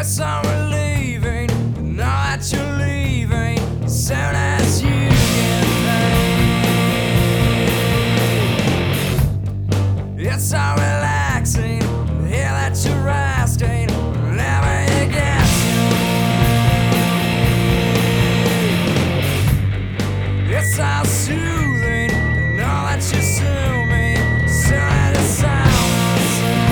It's so relieving to know that you're leaving as soon as you get paid. It's so relaxing to hear that you're resting whenever you get away. It's so soothing to know that you sue me as soon as you sound the same.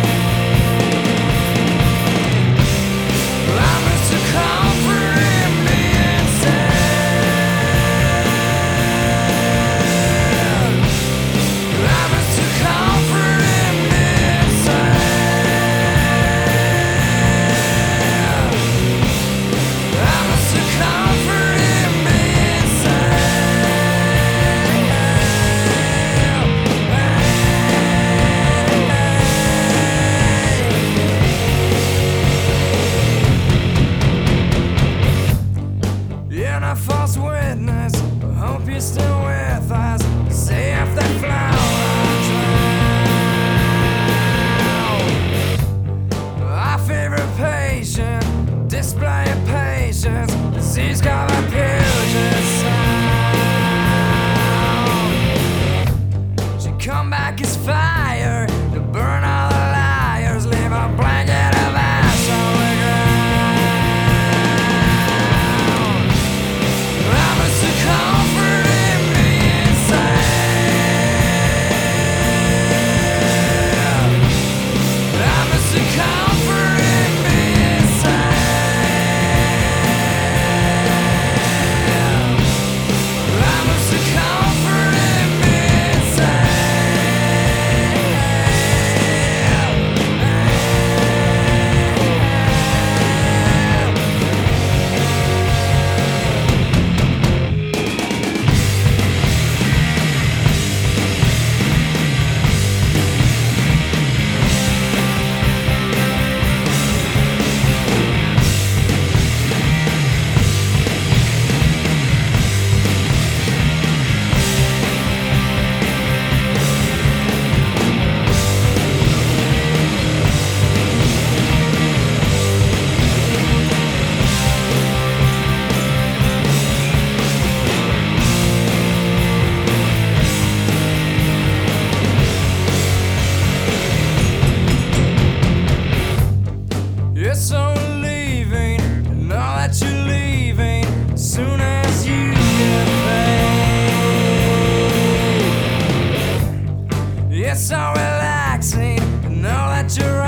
A false witness, I hope you're still with us. See if they flower drown. Our favorite patient, display of patience, disease called a Puget Sound. She come back as fire to burn all the liars, leave a blanket of ash on the ground. It's so relieving to know that you're leaving as soon as you get paid. It's so relaxing to know that you're